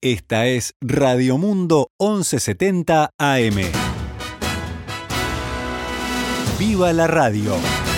Esta es Radio Mundo 1170 AM. ¡Viva la radio!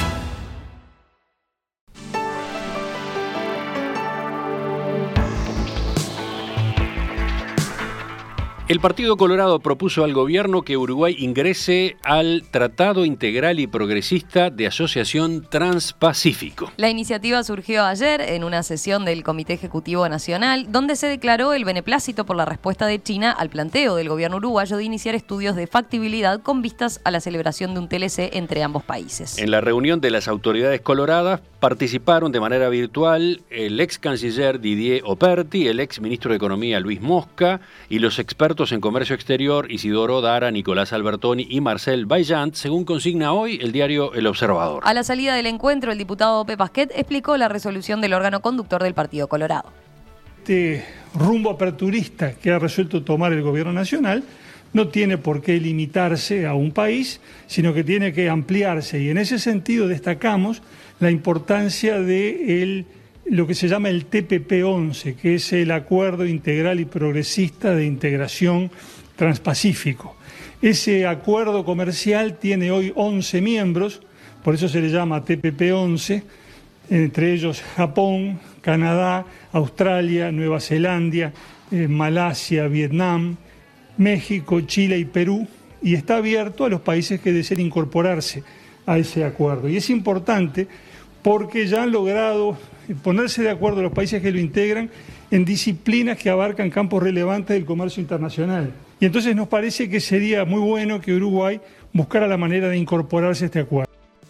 El Partido Colorado propuso al gobierno que Uruguay ingrese al Tratado Integral y Progresista de Asociación Transpacífico. La iniciativa surgió ayer en una sesión del Comité Ejecutivo Nacional, donde se declaró el beneplácito por la respuesta de China al planteo del gobierno uruguayo de iniciar estudios de factibilidad con vistas a la celebración de un TLC entre ambos países. En la reunión de las autoridades coloradas participaron de manera virtual el ex canciller Didier Operti, el ex ministro de Economía Luis Mosca y los expertos en comercio exterior Isidoro Dara, Nicolás Albertoni y Marcel Vaillant, según consigna hoy el diario El Observador. A la salida del encuentro, el diputado Pepe Pasquet explicó la resolución del órgano conductor del Partido Colorado. Este rumbo aperturista que ha resuelto tomar el gobierno nacional no tiene por qué limitarse a un país, sino que tiene que ampliarse, y en ese sentido destacamos la importancia de lo que se llama el TPP-11, que es el Acuerdo Integral y Progresista de Integración Transpacífico. Ese acuerdo comercial tiene hoy 11 miembros, por eso se le llama TPP-11, entre ellos Japón, Canadá, Australia, Nueva Zelanda, Malasia, Vietnam, México, Chile y Perú, y está abierto a los países que deseen incorporarse a ese acuerdo. Y es importante porque ya han logrado ponerse de acuerdo los países que lo integran en disciplinas que abarcan campos relevantes del comercio internacional. Y entonces nos parece que sería muy bueno que Uruguay buscara la manera de incorporarse a este acuerdo.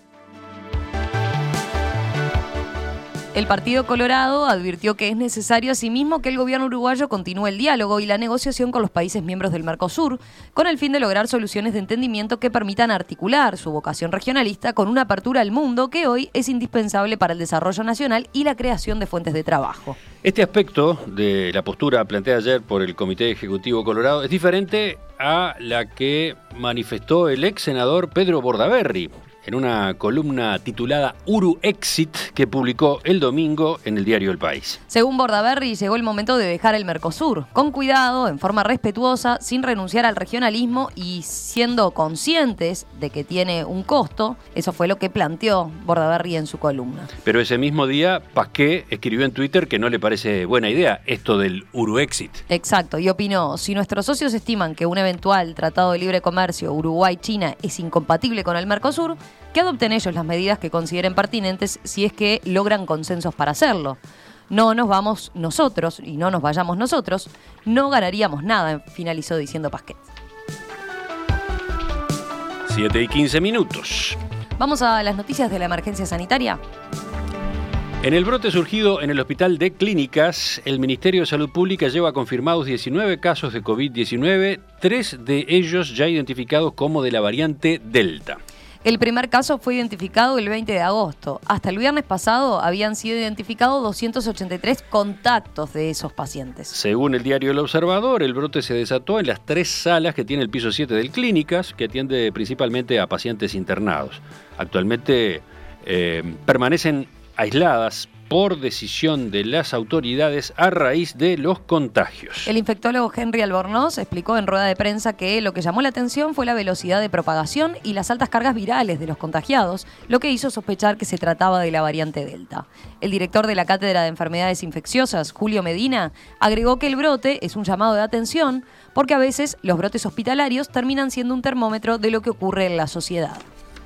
El Partido Colorado advirtió que es necesario asimismo que el gobierno uruguayo continúe el diálogo y la negociación con los países miembros del Mercosur, con el fin de lograr soluciones de entendimiento que permitan articular su vocación regionalista con una apertura al mundo que hoy es indispensable para el desarrollo nacional y la creación de fuentes de trabajo. Este aspecto de la postura planteada ayer por el Comité Ejecutivo Colorado es diferente a la que manifestó el ex senador Pedro Bordaberry en una columna titulada Uruexit que publicó el domingo en el diario El País. Según Bordaberry, llegó el momento de dejar el Mercosur, con cuidado, en forma respetuosa, sin renunciar al regionalismo y siendo conscientes de que tiene un costo. Eso fue lo que planteó Bordaberry en su columna. Pero ese mismo día, Pasquet escribió en Twitter que no le parece buena idea esto del Uruexit. Exacto, y opinó, si nuestros socios estiman que un eventual tratado de libre comercio Uruguay-China es incompatible con el Mercosur, que adopten ellos las medidas que consideren pertinentes si es que logran consensos para hacerlo. No nos vamos nosotros y no nos vayamos nosotros, no ganaríamos nada, finalizó diciendo Pasquet. 7:15. Vamos a las noticias de la emergencia sanitaria. En el brote surgido en el Hospital de Clínicas, el Ministerio de Salud Pública lleva confirmados 19 casos de COVID-19, 3 de ellos ya identificados como de la variante Delta. El primer caso fue identificado el 20 de agosto. Hasta el viernes pasado habían sido identificados 283 contactos de esos pacientes. Según el diario El Observador, el brote se desató en las 3 salas que tiene el piso 7 del Clínicas, que atiende principalmente a pacientes internados. Actualmente permanecen aisladas por decisión de las autoridades a raíz de los contagios. El infectólogo Henry Albornoz explicó en rueda de prensa que lo que llamó la atención fue la velocidad de propagación y las altas cargas virales de los contagiados, lo que hizo sospechar que se trataba de la variante Delta. El director de la Cátedra de Enfermedades Infecciosas, Julio Medina, agregó que el brote es un llamado de atención porque a veces los brotes hospitalarios terminan siendo un termómetro de lo que ocurre en la sociedad.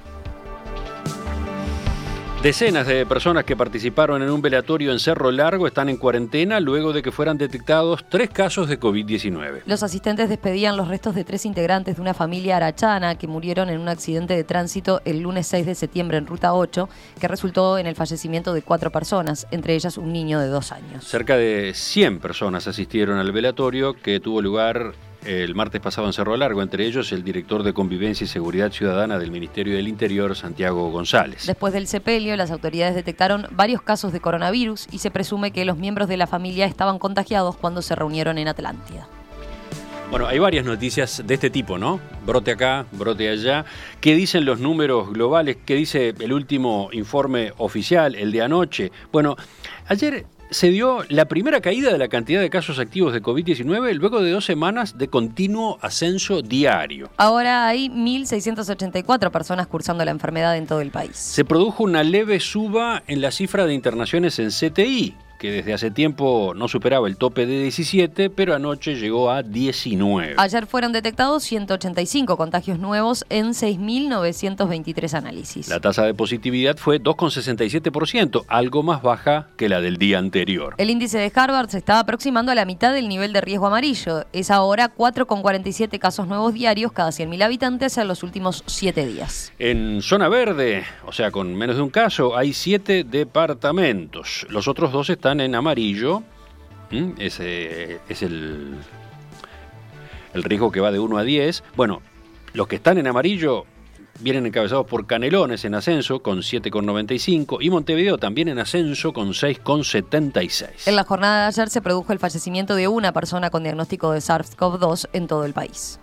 Decenas de personas que participaron en un velatorio en Cerro Largo están en cuarentena luego de que fueran detectados 3 casos de COVID-19. Los asistentes despedían los restos de 3 integrantes de una familia arachana que murieron en un accidente de tránsito el lunes 6 de septiembre en Ruta 8, que resultó en el fallecimiento de 4 personas, entre ellas un niño de 2 años. Cerca de 100 personas asistieron al velatorio que tuvo lugar el martes pasado en Cerro Largo, entre ellos el director de Convivencia y Seguridad Ciudadana del Ministerio del Interior, Santiago González. Después del sepelio, las autoridades detectaron varios casos de coronavirus y se presume que los miembros de la familia estaban contagiados cuando se reunieron en Atlántida. Bueno, hay varias noticias de este tipo, ¿no? Brote acá, brote allá. ¿Qué dicen los números globales? ¿Qué dice el último informe oficial, el de anoche? Bueno, ayer se dio la primera caída de la cantidad de casos activos de COVID-19 luego de 2 semanas de continuo ascenso diario. Ahora hay 1.684 personas cursando la enfermedad en todo el país. Se produjo una leve suba en la cifra de internaciones en CTI, que desde hace tiempo no superaba el tope de 17, pero anoche llegó a 19. Ayer fueron detectados 185 contagios nuevos en 6.923 análisis. La tasa de positividad fue 2,67%, algo más baja que la del día anterior. El índice de Harvard se está aproximando a la mitad del nivel de riesgo amarillo. Es ahora 4,47 casos nuevos diarios cada 100.000 habitantes en los últimos 7 días. En zona verde, o sea, con menos de un caso, hay 7 departamentos. Los otros 2 están en amarillo. Ese es el riesgo que va de 1 a 10. Bueno, los que están en amarillo vienen encabezados por Canelones en ascenso con 7,95 y Montevideo también en ascenso con 6,76. En la jornada de ayer se produjo el fallecimiento de una persona con diagnóstico de SARS-CoV-2 en todo el país.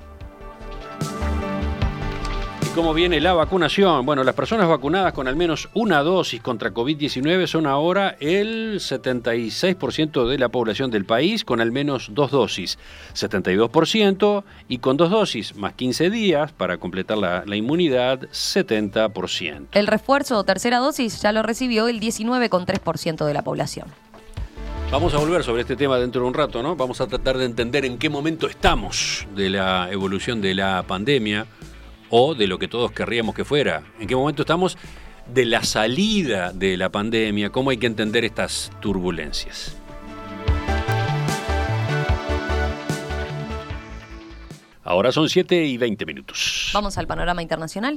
¿Cómo viene la vacunación? Bueno, las personas vacunadas con al menos una dosis contra COVID-19 son ahora el 76% de la población del país con al menos 2 dosis, 72%, y con 2 dosis más 15 días para completar la inmunidad, 70%. El refuerzo o tercera dosis ya lo recibió el 19,3% de la población. Vamos a volver sobre este tema dentro de un rato, ¿no? Vamos a tratar de entender en qué momento estamos de la evolución de la pandemia, o de lo que todos querríamos que fuera. ¿En qué momento estamos de la salida de la pandemia? ¿Cómo hay que entender estas turbulencias? Ahora son 7:20. Vamos al panorama internacional.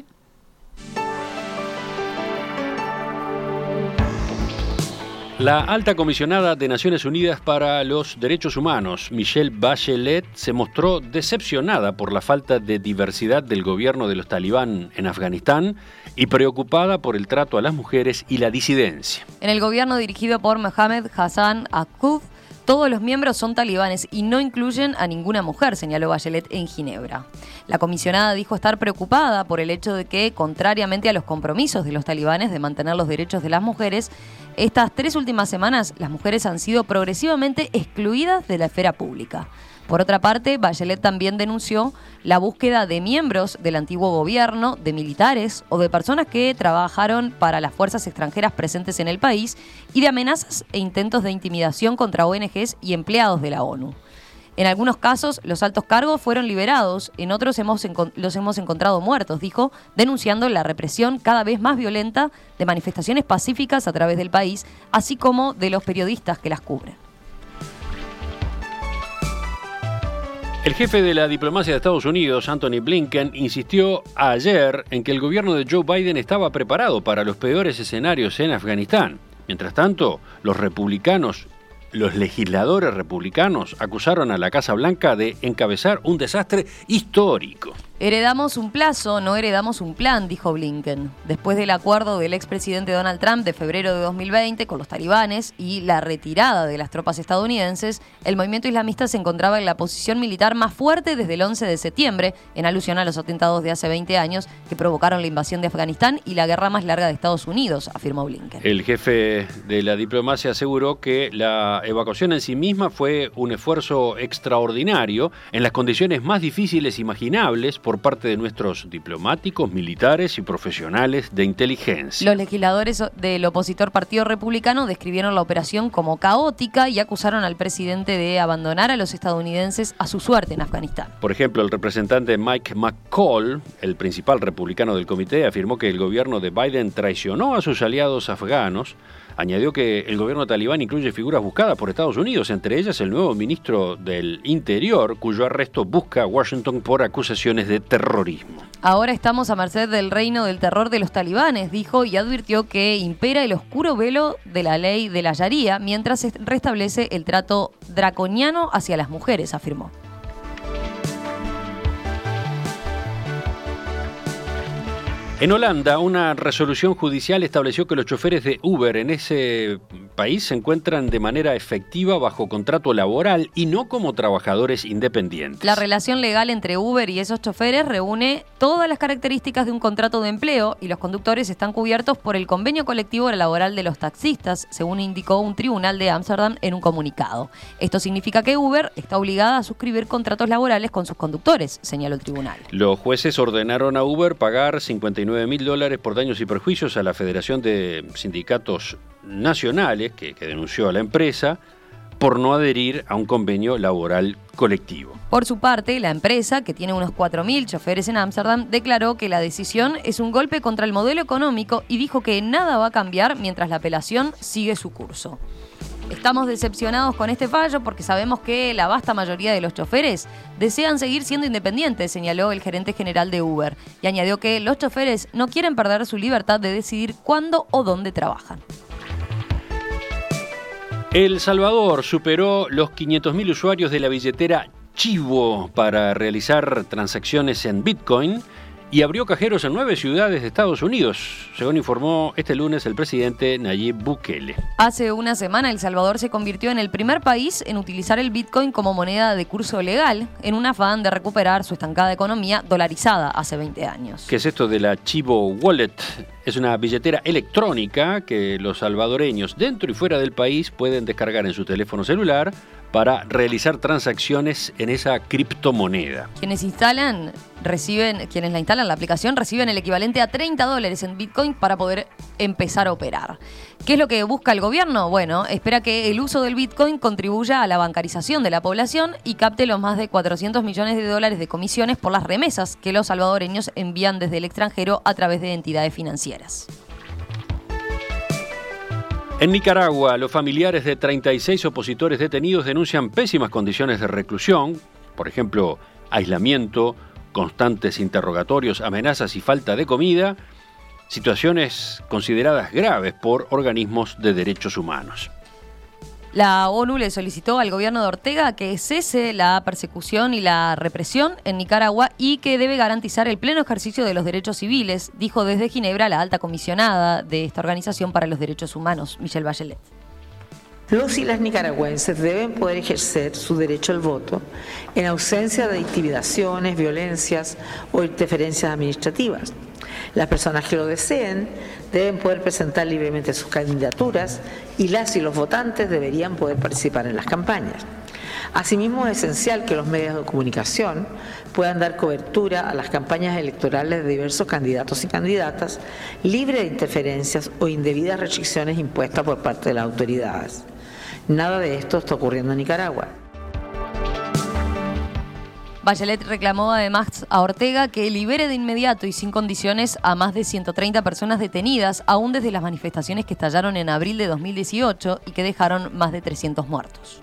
La alta comisionada de Naciones Unidas para los Derechos Humanos, Michelle Bachelet, se mostró decepcionada por la falta de diversidad del gobierno de los talibán en Afganistán y preocupada por el trato a las mujeres y la disidencia. En el gobierno dirigido por Mohamed Hassan Aqoub, todos los miembros son talibanes y no incluyen a ninguna mujer, señaló Bachelet en Ginebra. La comisionada dijo estar preocupada por el hecho de que, contrariamente a los compromisos de los talibanes de mantener los derechos de las mujeres, estas 3 últimas semanas las mujeres han sido progresivamente excluidas de la esfera pública. Por otra parte, Bachelet también denunció la búsqueda de miembros del antiguo gobierno, de militares o de personas que trabajaron para las fuerzas extranjeras presentes en el país y de amenazas e intentos de intimidación contra ONGs y empleados de la ONU. En algunos casos, los altos cargos fueron liberados, en otros los hemos encontrado muertos, dijo, denunciando la represión cada vez más violenta de manifestaciones pacíficas a través del país, así como de los periodistas que las cubren. El jefe de la diplomacia de Estados Unidos, Anthony Blinken, insistió ayer en que el gobierno de Joe Biden estaba preparado para los peores escenarios en Afganistán. Mientras tanto, los legisladores republicanos acusaron a la Casa Blanca de encabezar un desastre histórico. Heredamos un plazo, no heredamos un plan, dijo Blinken. Después del acuerdo del expresidente Donald Trump de febrero de 2020 con los talibanes y la retirada de las tropas estadounidenses, el movimiento islamista se encontraba en la posición militar más fuerte desde el 11 de septiembre, en alusión a los atentados de hace 20 años que provocaron la invasión de Afganistán y la guerra más larga de Estados Unidos, afirmó Blinken. El jefe de la diplomacia aseguró que la evacuación en sí misma fue un esfuerzo extraordinario en las condiciones más difíciles imaginables por parte de nuestros diplomáticos, militares y profesionales de inteligencia. Los legisladores del opositor Partido Republicano describieron la operación como caótica y acusaron al presidente de abandonar a los estadounidenses a su suerte en Afganistán. Por ejemplo, el representante Mike McCall, el principal republicano del comité, afirmó que el gobierno de Biden traicionó a sus aliados afganos. Añadió que el gobierno talibán incluye figuras buscadas por Estados Unidos, entre ellas el nuevo ministro del Interior, cuyo arresto busca a Washington por acusaciones de terrorismo. Ahora estamos a merced del reino del terror de los talibanes, dijo, y advirtió que impera el oscuro velo de la ley de la Sharia mientras se restablece el trato draconiano hacia las mujeres, afirmó. En Holanda, una resolución judicial estableció que los choferes de Uber en ese país se encuentran de manera efectiva bajo contrato laboral y no como trabajadores independientes. La relación legal entre Uber y esos choferes reúne todas las características de un contrato de empleo y los conductores están cubiertos por el convenio colectivo laboral de los taxistas, según indicó un tribunal de Ámsterdam en un comunicado. Esto significa que Uber está obligada a suscribir contratos laborales con sus conductores, señaló el tribunal. Los jueces ordenaron a Uber pagar $59.000 por daños y perjuicios a la Federación de Sindicatos Nacionales, que denunció a la empresa, por no adherir a un convenio laboral colectivo. Por su parte, la empresa, que tiene unos 4.000 choferes en Ámsterdam, declaró que la decisión es un golpe contra el modelo económico y dijo que nada va a cambiar mientras la apelación sigue su curso. Estamos decepcionados con este fallo porque sabemos que la vasta mayoría de los choferes desean seguir siendo independientes, señaló el gerente general de Uber, y añadió que los choferes no quieren perder su libertad de decidir cuándo o dónde trabajan. El Salvador superó los 500.000 usuarios de la billetera Chivo para realizar transacciones en Bitcoin y abrió cajeros en 9 ciudades de Estados Unidos, según informó este lunes el presidente Nayib Bukele. Hace una semana, El Salvador se convirtió en el primer país en utilizar el Bitcoin como moneda de curso legal, en un afán de recuperar su estancada economía dolarizada hace 20 años. ¿Qué es esto de la Chivo Wallet? Es una billetera electrónica que los salvadoreños dentro y fuera del país pueden descargar en su teléfono celular para realizar transacciones en esa criptomoneda. Quienes la instalan, la aplicación, reciben el equivalente a $30 en Bitcoin para poder empezar a operar. ¿Qué es lo que busca el gobierno? Bueno, espera que el uso del Bitcoin contribuya a la bancarización de la población y capte los más de $400 millones de comisiones por las remesas que los salvadoreños envían desde el extranjero a través de entidades financieras. En Nicaragua, los familiares de 36 opositores detenidos denuncian pésimas condiciones de reclusión, por ejemplo, aislamiento, constantes interrogatorios, amenazas y falta de comida, situaciones consideradas graves por organismos de derechos humanos. La ONU le solicitó al gobierno de Ortega que cese la persecución y la represión en Nicaragua y que debe garantizar el pleno ejercicio de los derechos civiles, dijo desde Ginebra la alta comisionada de esta organización para los derechos humanos, Michelle Bachelet. Los y las nicaragüenses deben poder ejercer su derecho al voto en ausencia de intimidaciones, violencias o interferencias administrativas. Las personas que lo deseen deben poder presentar libremente sus candidaturas y las y los votantes deberían poder participar en las campañas. Asimismo, es esencial que los medios de comunicación puedan dar cobertura a las campañas electorales de diversos candidatos y candidatas, libre de interferencias o indebidas restricciones impuestas por parte de las autoridades. Nada de esto está ocurriendo en Nicaragua. Bachelet reclamó además a Ortega que libere de inmediato y sin condiciones a más de 130 personas detenidas, aún desde las manifestaciones que estallaron en abril de 2018 y que dejaron más de 300 muertos.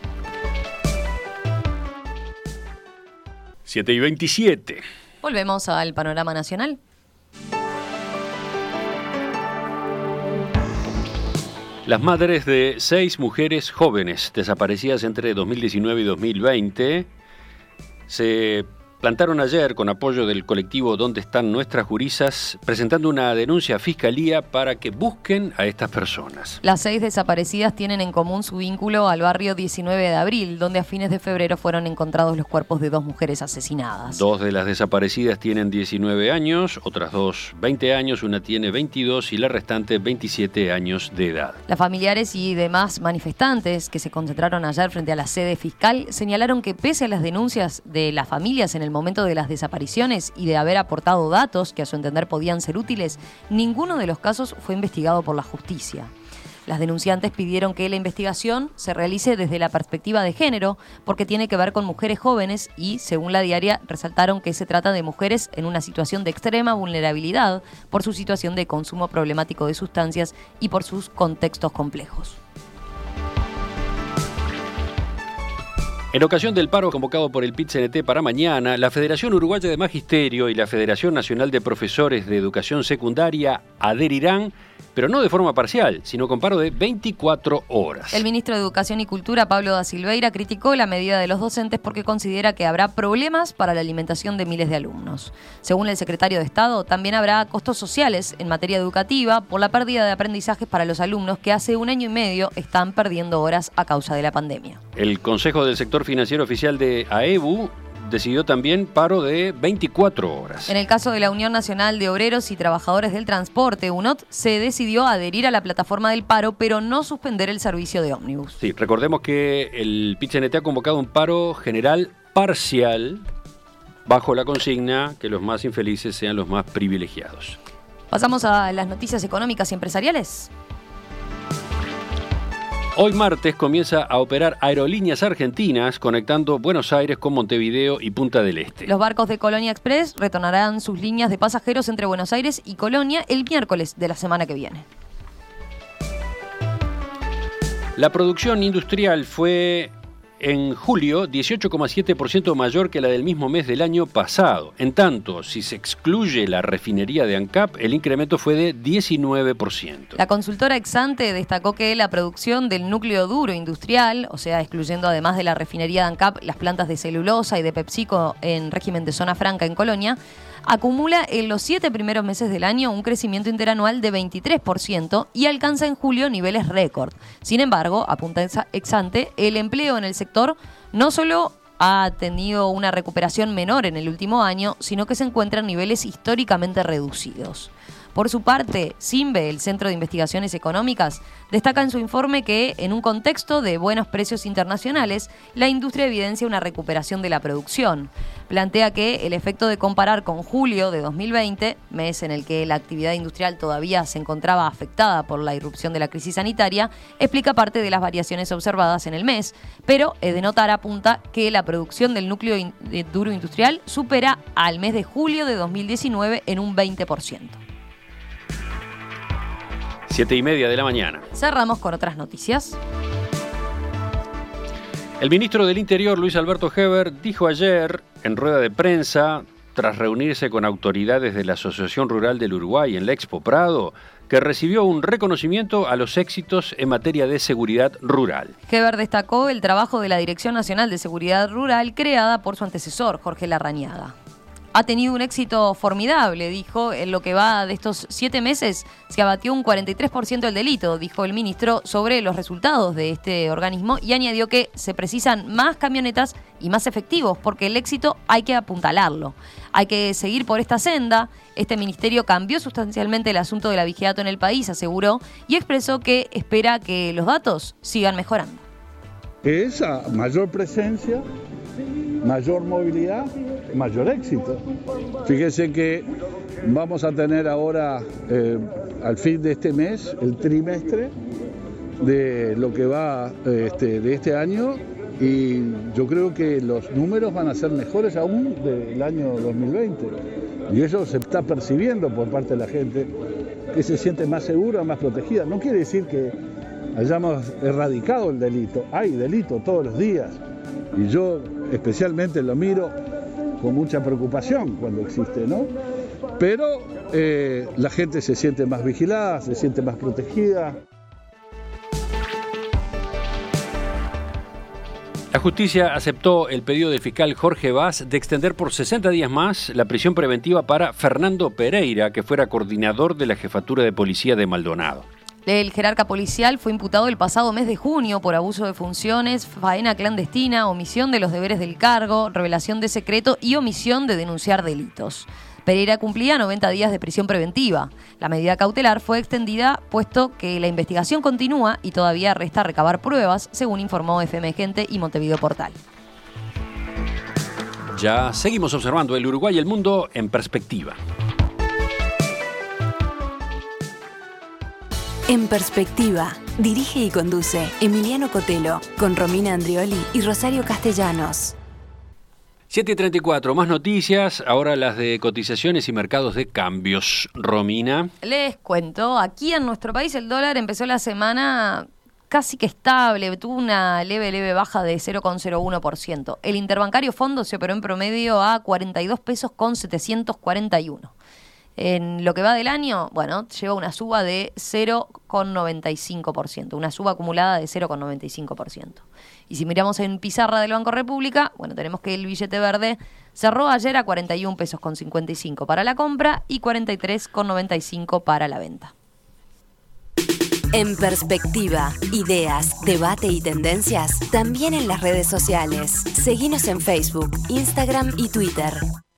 7:27. Volvemos al panorama nacional. Las madres de 6 mujeres jóvenes desaparecidas entre 2019 y 2020 se plantaron ayer con apoyo del colectivo ¿Dónde están nuestras gurisas?, presentando una denuncia a Fiscalía para que busquen a estas personas. Las 6 desaparecidas tienen en común su vínculo al barrio 19 de abril, donde a fines de febrero fueron encontrados los cuerpos de 2 mujeres asesinadas. 2 de las desaparecidas tienen 19 años, otras 2 20 años, una tiene 22 y la restante 27 años de edad. Las familiares y demás manifestantes que se concentraron ayer frente a la sede fiscal señalaron que pese a las denuncias de las familias en el momento de las desapariciones y de haber aportado datos que a su entender podían ser útiles, ninguno de los casos fue investigado por la justicia. Las denunciantes pidieron que la investigación se realice desde la perspectiva de género porque tiene que ver con mujeres jóvenes y, según la diaria, resaltaron que se trata de mujeres en una situación de extrema vulnerabilidad por su situación de consumo problemático de sustancias y por sus contextos complejos. En ocasión del paro convocado por el PIT-CNT para mañana, la Federación Uruguaya de Magisterio y la Federación Nacional de Profesores de Educación Secundaria adherirán pero no de forma parcial, sino con paro de 24 horas. El ministro de Educación y Cultura, Pablo da Silveira, criticó la medida de los docentes porque considera que habrá problemas para la alimentación de miles de alumnos. Según el secretario de Estado, también habrá costos sociales en materia educativa por la pérdida de aprendizajes para los alumnos que hace 1 año y medio están perdiendo horas a causa de la pandemia. El Consejo del Sector Financiero Oficial de AEBU decidió también paro de 24 horas. En el caso de la Unión Nacional de Obreros y Trabajadores del Transporte, UNOT, se decidió adherir a la plataforma del paro, pero no suspender el servicio de ómnibus. Sí, recordemos que el PIT-CNT ha convocado un paro general parcial bajo la consigna que los más infelices sean los más privilegiados. Pasamos a las noticias económicas y empresariales. Hoy martes comienza a operar Aerolíneas Argentinas conectando Buenos Aires con Montevideo y Punta del Este. Los barcos de Colonia Express retornarán sus líneas de pasajeros entre Buenos Aires y Colonia el miércoles de la semana que viene. La producción industrial fue en julio 18,7% mayor que la del mismo mes del año pasado. En tanto, si se excluye la refinería de ANCAP, el incremento fue de 19%. La consultora Exante destacó que la producción del núcleo duro industrial, o sea, excluyendo además de la refinería de ANCAP, las plantas de celulosa y de PepsiCo en régimen de zona franca en Colonia, acumula en los 7 primeros meses del año un crecimiento interanual de 23% y alcanza en julio niveles récord. Sin embargo, apunta Exante, el empleo en el sector no solo ha tenido una recuperación menor en el último año, sino que se encuentra en niveles históricamente reducidos. Por su parte, CINVE, el Centro de Investigaciones Económicas, destaca en su informe que, en un contexto de buenos precios internacionales, la industria evidencia una recuperación de la producción. Plantea que el efecto de comparar con julio de 2020, mes en el que la actividad industrial todavía se encontraba afectada por la irrupción de la crisis sanitaria, explica parte de las variaciones observadas en el mes, pero es de notar, apunta, que la producción del núcleo duro industrial supera al mes de julio de 2019 en un 20%. 7:30 de la mañana. Cerramos con otras noticias. El ministro del Interior, Luis Alberto Heber, dijo ayer en rueda de prensa, tras reunirse con autoridades de la Asociación Rural del Uruguay en la Expo Prado, que recibió un reconocimiento a los éxitos en materia de seguridad rural. Heber destacó el trabajo de la Dirección Nacional de Seguridad Rural creada por su antecesor, Jorge Larrañaga. Ha tenido un éxito formidable, dijo. En lo que va de estos 7 meses se abatió un 43% el delito, dijo el ministro, sobre los resultados de este organismo, y añadió que se precisan más camionetas y más efectivos, porque el éxito hay que apuntalarlo. Hay que seguir por esta senda. Este ministerio cambió sustancialmente el asunto de la vigilato en el país, aseguró, y expresó que espera que los datos sigan mejorando. Esa mayor presencia, mayor movilidad, mayor éxito. Fíjese que vamos a tener ahora, al fin de este mes, el trimestre de lo que va de este año, y yo creo que los números van a ser mejores aún del año 2020. Y eso se está percibiendo por parte de la gente, que se siente más segura, más protegida. No quiere decir que hayamos erradicado el delito. Hay delito todos los días. Y yo especialmente lo miro con mucha preocupación cuando existe, ¿no? Pero la gente se siente más vigilada, se siente más protegida. La justicia aceptó el pedido del fiscal Jorge Vaz de extender por 60 días más la prisión preventiva para Fernando Pereira, que fuera coordinador de la Jefatura de Policía de Maldonado. El jerarca policial fue imputado el pasado mes de junio por abuso de funciones, faena clandestina, omisión de los deberes del cargo, revelación de secreto y omisión de denunciar delitos. Pereira cumplía 90 días de prisión preventiva. La medida cautelar fue extendida puesto que la investigación continúa y todavía resta recabar pruebas, según informó FM Gente y Montevideo Portal. Ya seguimos observando el Uruguay y el mundo en perspectiva. En Perspectiva, dirige y conduce Emiliano Cotelo, con Romina Andrioli y Rosario Castellanos. 7:34, más noticias, ahora las de cotizaciones y mercados de cambios. Romina. Les cuento, aquí en nuestro país el dólar empezó la semana casi que estable, tuvo una leve baja de 0,01%. El interbancario fondo se operó en promedio a 42 pesos con 741. En lo que va del año, bueno, lleva una suba de 0,95%, una suba acumulada de 0,95%. Y si miramos en pizarra del Banco República, bueno, tenemos que el billete verde cerró ayer a 41 pesos con 55 para la compra y 43,95 para la venta. En Perspectiva, ideas, debate y tendencias, también en las redes sociales. Seguinos en Facebook, Instagram y Twitter.